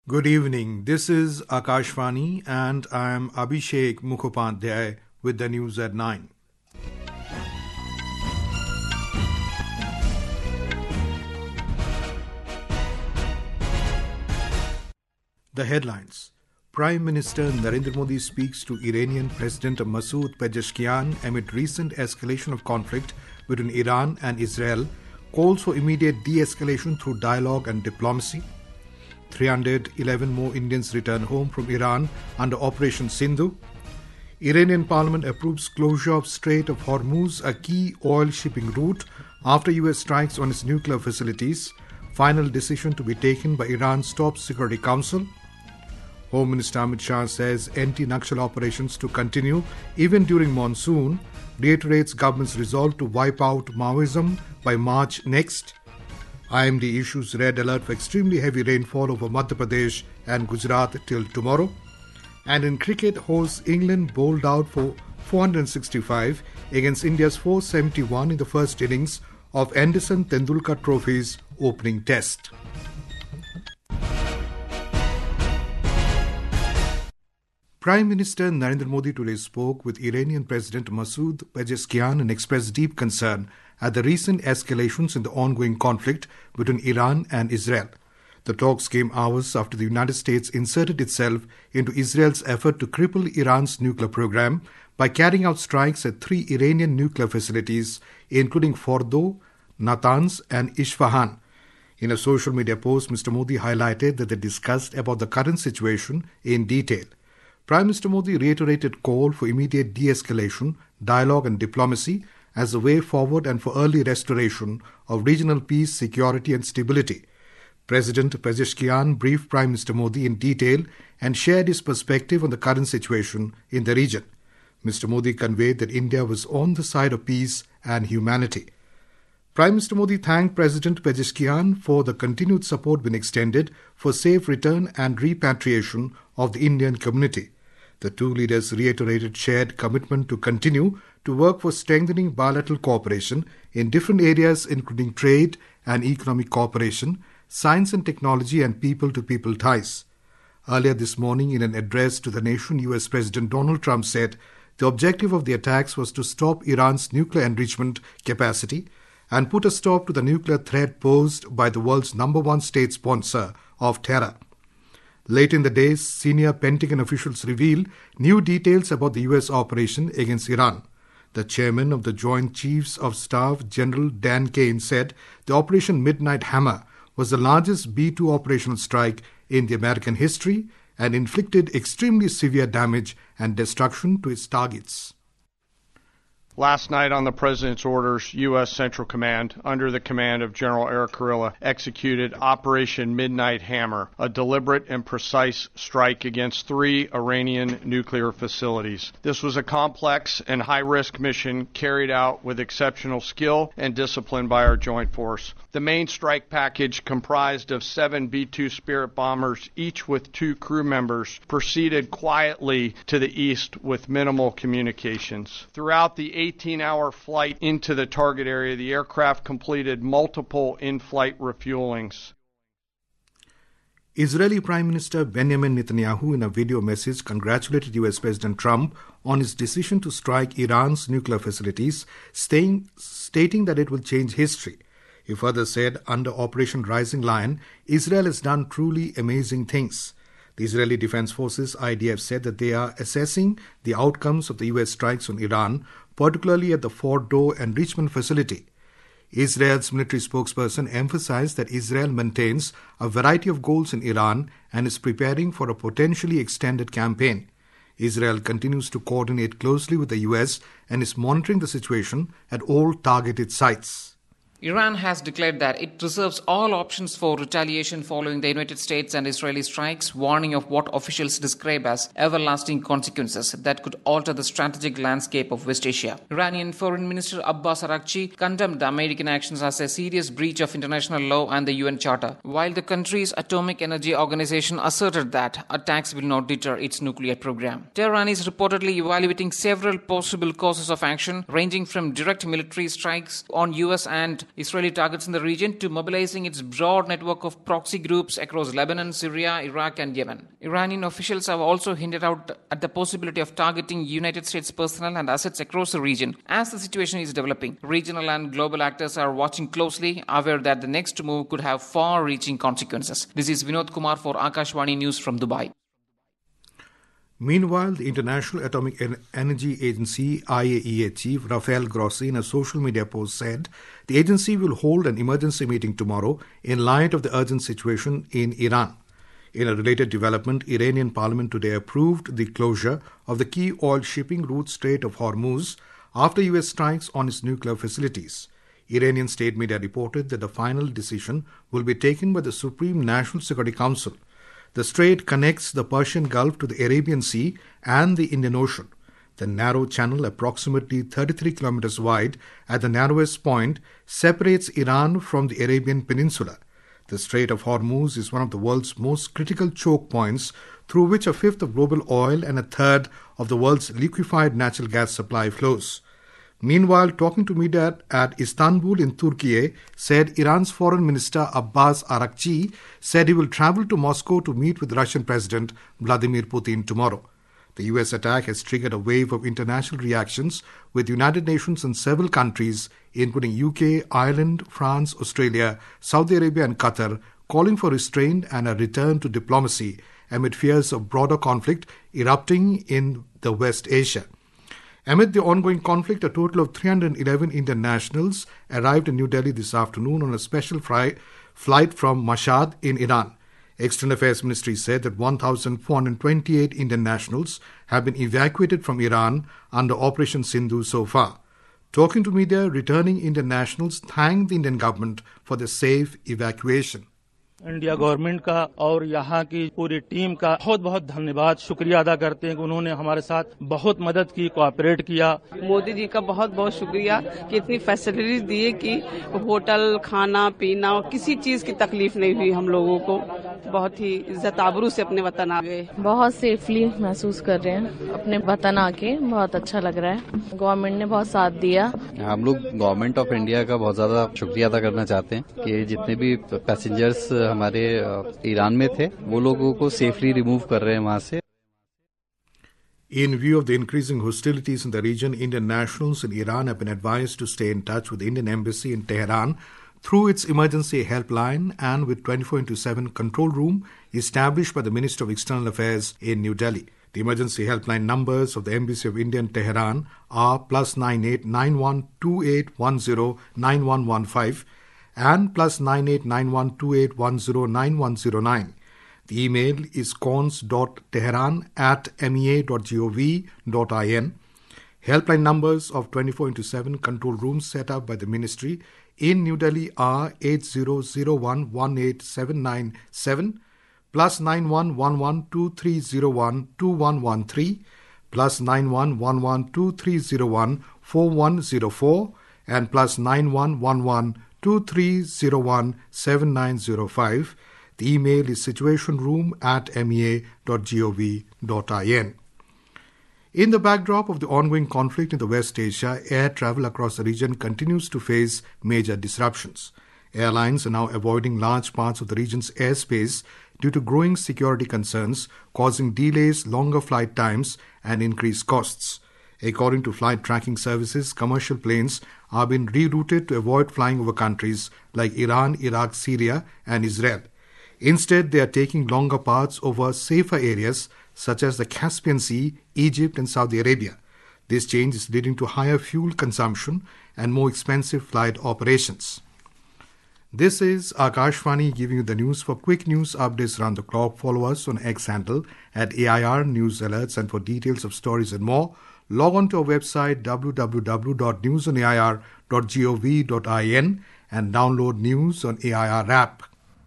Good evening. This is Akashvani and I am Abhishek Mukhopadhyay with the news at 9. The headlines. Prime Minister Narendra Modi speaks to Iranian President Masoud Pezeshkian amid recent escalation of conflict between Iran and Israel, calls for immediate de-escalation through dialogue and diplomacy. 311 more Indians return home from Iran under Operation Sindhu. Iranian parliament approves closure of Strait of Hormuz, a key oil shipping route, after US strikes on its nuclear facilities. Final decision to be taken by Iran's top security council. Home Minister Amit Shah says anti-Naxal operations to continue even during monsoon, reiterates government's resolve to wipe out Maoism by March next. IMD issues red alert for extremely heavy rainfall over Madhya Pradesh and Gujarat till tomorrow. And in cricket, hosts England bowled out for 465 against India's 471 in the first innings of Anderson Tendulkar Trophy's opening test. Prime Minister Narendra Modi today spoke with Iranian President Masoud Pezeshkian and expressed deep concern at the recent escalations in the ongoing conflict between Iran and Israel. The talks came hours after the United States inserted itself into Israel's effort to cripple Iran's nuclear program by carrying out strikes at 3 Iranian nuclear facilities, including Fordo, Natanz, and Isfahan. In a social media post, Mr. Modi highlighted that they discussed about the current situation in detail. Prime Minister Modi reiterated call for immediate de-escalation, dialogue and diplomacy as the way forward and for early restoration of regional peace, security and stability. President Pezeshkian briefed Prime Minister Modi in detail and shared his perspective on the current situation in the region. Mr. Modi conveyed that India was on the side of peace and humanity. Prime Minister Modi thanked President Pezeshkian for the continued support being extended for safe return and repatriation of the Indian community. The two leaders reiterated shared commitment to continue to work for strengthening bilateral cooperation in different areas including trade and economic cooperation, science and technology and people-to-people ties. Earlier this morning, in an address to the nation, US President Donald Trump said the objective of the attacks was to stop Iran's nuclear enrichment capacity and put a stop to the nuclear threat posed by the world's number one state sponsor of terror. Late in the day, senior Pentagon officials revealed new details about the US operation against Iran. The chairman of the Joint Chiefs of Staff, General Dan Kane, said the Operation Midnight Hammer was the largest B-2 operational strike in the American history and inflicted extremely severe damage and destruction to its targets. Last night, on the President's orders, U.S. Central Command, under the command of General Eric Kurilla, executed Operation Midnight Hammer, a deliberate and precise strike against 3 Iranian nuclear facilities. This was a complex and high-risk mission carried out with exceptional skill and discipline by our joint force. The main strike package, comprised of 7 B-2 Spirit bombers, each with 2 crew members, proceeded quietly to the east with minimal communications. Throughout the 18-hour flight into the target area, the aircraft completed multiple in-flight refuelings. Israeli Prime Minister Benjamin Netanyahu, in a video message, congratulated US President Trump on his decision to strike Iran's nuclear facilities, stating that it will change history. He further said, under Operation Rising Lion, Israel has done truly amazing things. The Israeli Defense Forces, IDF, said that they are assessing the outcomes of the US strikes on Iran, particularly at the Fordo enrichment facility. Israel's military spokesperson emphasized that Israel maintains a variety of goals in Iran and is preparing for a potentially extended campaign. Israel continues to coordinate closely with the US and is monitoring the situation at all targeted sites. Iran has declared that it reserves all options for retaliation following the United States and Israeli strikes, warning of what officials describe as everlasting consequences that could alter the strategic landscape of West Asia. Iranian Foreign Minister Abbas Araghchi condemned the American actions as a serious breach of international law and the UN Charter, while the country's Atomic Energy Organization asserted that attacks will not deter its nuclear program. Tehran is reportedly evaluating several possible courses of action, ranging from direct military strikes on US and Israeli targets in the region to mobilizing its broad network of proxy groups across Lebanon, Syria, Iraq and Yemen. Iranian officials have also hinted out at the possibility of targeting United States personnel and assets across the region as the situation is developing. Regional and global actors are watching closely, aware that the next move could have far-reaching consequences. This is Vinod Kumar for Akashvani News from Dubai. Meanwhile, the International Atomic Energy Agency IAEA chief Rafael Grossi in a social media post said the agency will hold an emergency meeting tomorrow in light of the urgent situation in Iran. In a related development, Iranian parliament today approved the closure of the key oil shipping route Strait of Hormuz after US strikes on its nuclear facilities. Iranian state media reported that the final decision will be taken by the Supreme National Security Council. The strait connects the Persian Gulf to the Arabian Sea and the Indian Ocean. The narrow channel, approximately 33 kilometers wide at the narrowest point, separates Iran from the Arabian Peninsula. The Strait of Hormuz is one of the world's most critical choke points through which a fifth of global oil and a third of the world's liquefied natural gas supply flows. Meanwhile, talking to media at Istanbul in Turkey, said Iran's Foreign Minister Abbas Araghchi said he will travel to Moscow to meet with Russian President Vladimir Putin tomorrow. The US attack has triggered a wave of international reactions with the United Nations and several countries, including UK, Ireland, France, Australia, Saudi Arabia and Qatar, calling for restraint and a return to diplomacy amid fears of broader conflict erupting in the West Asia. Amid the ongoing conflict, a total of 311 Indian nationals arrived in New Delhi this afternoon on a special flight from Mashhad in Iran. External Affairs Ministry said that 1,428 Indian nationals have been evacuated from Iran under Operation Sindhu so far. Talking to media, returning Indian nationals thanked the Indian government for the safe evacuation. India government का और यहाँ की पूरी team का बहुत बहुत धन्यवाद शुक्रिया अदा करते हैं कि उन्होंने हमारे साथ बहुत मदद की, कोऑपरेट किया। मोदी जी का बहुत बहुत शुक्रिया कि इतनी फैसिलिटीज दिए कि होटल, खाना पीना किसी चीज की तकलीफ नहीं हुई हम लोगों को। बहुत ही इज्जत आबरू से अपने वतन आ गए। बहुत सेफली महसूस कर रहे हैं अपने वतन आके, बहुत अच्छा लग रहा है। गवर्नमेंट ने बहुत साथ दिया। हम लोग गवर्नमेंट ऑफ इंडिया का बहुत ज्यादा शुक्रिया अदा करना चाहते हैं कि जितने भी पैसेंजर्स हमारे ईरान में थे वो लोगों को सेफली रिमूव कर रहे हैं वहां से। In view of the increasing hostilities in the region, Indian nationals in Iran have been advised to stay in touch with the Indian Embassy in Tehran through its emergency helpline and with 24/7 control room established by the Ministry of External Affairs in New Delhi. The emergency helpline numbers of the Embassy of India in Tehran are +98 9128 10 9115 and +98 9128 10 9109. The email is cons.tehran@mea.gov.in. Helpline numbers of 24/7 control rooms set up by the ministry in New Delhi are 8001187997, +911123012113, +911123014104, and +911123017905. The email is situationroom@mea.gov.in. In the backdrop of the ongoing conflict in the West Asia, air travel across the region continues to face major disruptions. Airlines are now avoiding large parts of the region's airspace due to growing security concerns, causing delays, longer flight times, and increased costs. According to flight tracking services, commercial planes are being rerouted to avoid flying over countries like Iran, Iraq, Syria, and Israel. Instead, they are taking longer paths over safer areas such as the Caspian Sea, Egypt, and Saudi Arabia. This change is leading to higher fuel consumption and more expensive flight operations. This is Akashvani giving you the news. For quick news updates around the clock, follow us on X handle @AIR News Alerts, and for details of stories and more, log on to our website www.newsonair.gov.in and download News on AIR app.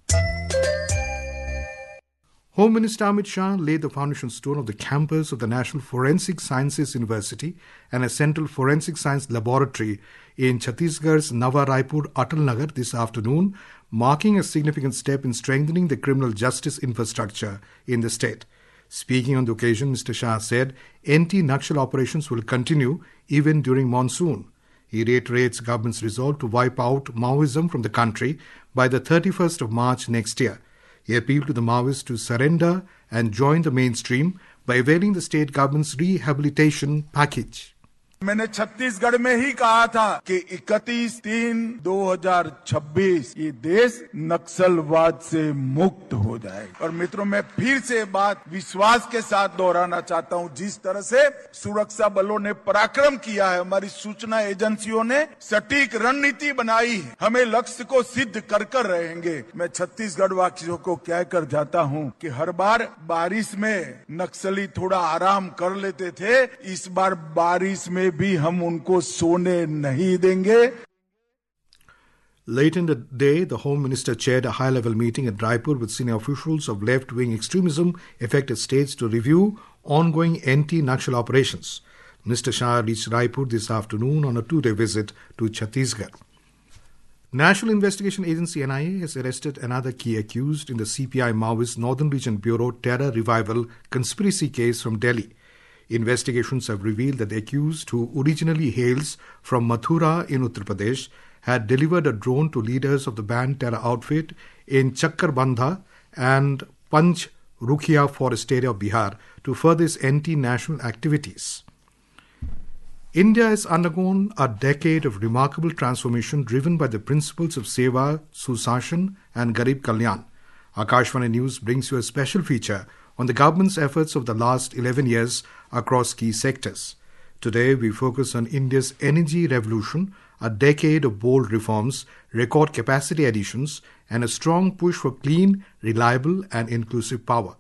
Home Minister Amit Shah laid the foundation stone of the campus of the National Forensic Sciences University and a Central Forensic Science Laboratory in Chhattisgarh's Nava Raipur Atal Nagar this afternoon, marking a significant step in strengthening the criminal justice infrastructure in the state. Speaking on the occasion, Mr. Shah said anti-Naxal operations will continue even during monsoon. He reiterates government's resolve to wipe out Maoism from the country by the 31st of March next year. He appealed to the Maoists to surrender and join the mainstream by availing the state government's rehabilitation package. मैंने छत्तीसगढ़ में ही कहा था कि 31/3/2026 ये देश नक्सलवाद से मुक्त हो जाए। और मित्रों, मैं फिर से बात विश्वास के साथ दोहराना चाहता हूं, जिस तरह से सुरक्षा बलों ने पराक्रम किया है, हमारी सूचना एजेंसियों ने सटीक रणनीति बनाई है, हमें लक्ष्य को सिद्ध कर रहेंगे। मैं छत्तीसगढ़ वासियों को कहकर जाता हूं कि हर बार बारिश में नक्सली थोड़ा आराम कर लेते थे, इस बार बारिश में भी हम उनको सोने नहीं देंगे। Late in the day, the Home Minister chaired a high-level meeting at Raipur with senior officials of left-wing extremism-affected states to review ongoing anti-Naxal operations. Mr. Shah reached Raipur this afternoon on a two-day visit to Chhattisgarh. National Investigation Agency NIA has arrested another key accused in the CPI Maoist Northern Region Bureau Terror Revival conspiracy case from Delhi. Investigations have revealed that the accused, who originally hails from Mathura in Uttar Pradesh, had delivered a drone to leaders of the banned terror outfit in Chakkarbandha and Panch Rukhia forest area of Bihar to further its anti-national activities. India has undergone a decade of remarkable transformation driven by the principles of Seva, Susashan and Garib Kalyan. Akashvani News brings you a special feature on the government's efforts of the last 11 years across key sectors. Today, we focus on India's energy revolution, a decade of bold reforms, record capacity additions, and a strong push for clean, reliable, and inclusive power.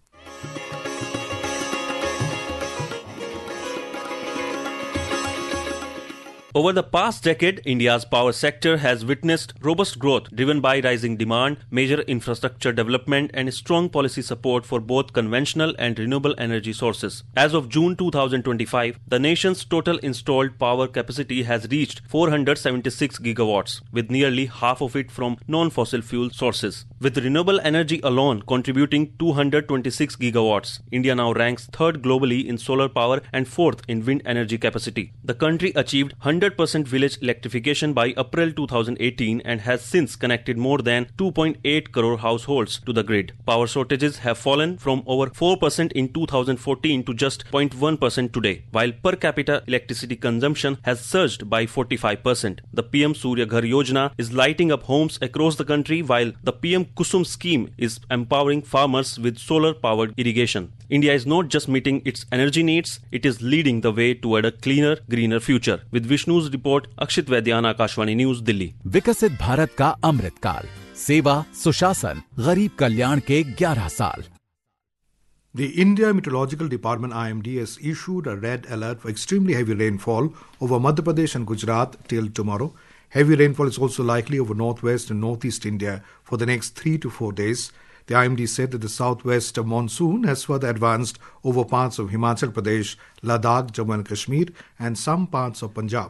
Over the past decade, India's power sector has witnessed robust growth driven by rising demand, major infrastructure development and strong policy support for both conventional and renewable energy sources. As of June 2025, the nation's total installed power capacity has reached 476 gigawatts, with nearly half of it from non-fossil fuel sources. With renewable energy alone contributing 226 gigawatts, India now ranks third globally in solar power and fourth in wind energy capacity. The country achieved 100% village electrification by April 2018 and has since connected more than 2.8 crore households to the grid. Power shortages have fallen from over 4% in 2014 to just 0.1% today, while per capita electricity consumption has surged by 45%. The PM Surya Ghar Yojana is lighting up homes across the country, while the PM Kusum scheme is empowering farmers with solar-powered irrigation. India is not just meeting its energy needs, it is leading the way toward a cleaner, greener future. With Vishnu's report, Akshit Vaidyana, Akashvani News, Delhi. विकसित भारत का अमृत काल, सेवा, सुशासन, गरीब कल्याण के 11 साल. The India Meteorological Department IMD has issued a red alert for extremely heavy rainfall over Madhya Pradesh and Gujarat till tomorrow. Heavy rainfall is also likely over northwest and northeast India for the next 3 to 4 days. The IMD said that the southwest monsoon has further advanced over parts of Himachal Pradesh, Ladakh, Jammu and Kashmir and some parts of Punjab.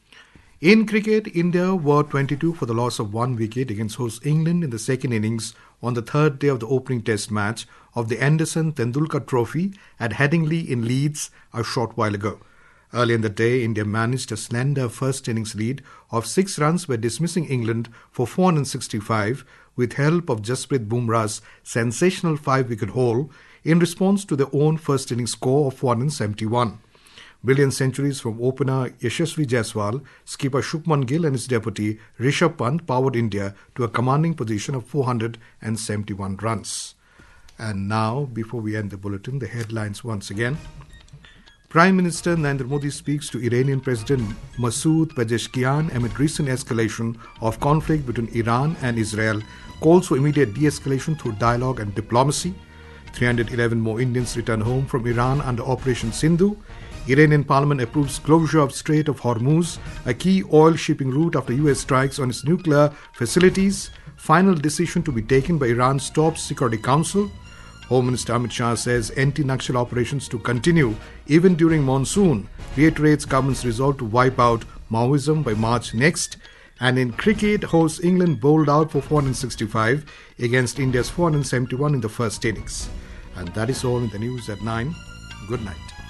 In cricket, India were 22 for the loss of 1 wicket against host England in the second innings on the third day of the opening test match of the Anderson Tendulkar Trophy at Headingley in Leeds a short while ago. Earlier in the day, India managed a slender first innings lead of 6 runs by dismissing England for 465 with help of Jasprit Bumrah's sensational 5-wicket haul in response to their own first innings score of 471. Brilliant centuries from opener Yashasvi Jaiswal, skipper Shubman Gill and his deputy Rishabh Pant powered India to a commanding position of 471 runs. And now, before we end the bulletin, the headlines once again. Prime Minister Narendra Modi speaks to Iranian President Masoud Pezeshkian amid recent escalation of conflict between Iran and Israel, calls for immediate de-escalation through dialogue and diplomacy. 311 more Indians return home from Iran under Operation Sindhu. Iranian Parliament approves closure of Strait of Hormuz, a key oil shipping route after US strikes on its nuclear facilities. Final decision to be taken by Iran's top Security Council. Home Minister Amit Shah says anti-Naxal operations to continue even during monsoon, reiterates government's resolve to wipe out Maoism by March next. And in cricket, hosts England bowled out for 465 against India's 471 in the first innings. And that is all in the news at 9. Good night.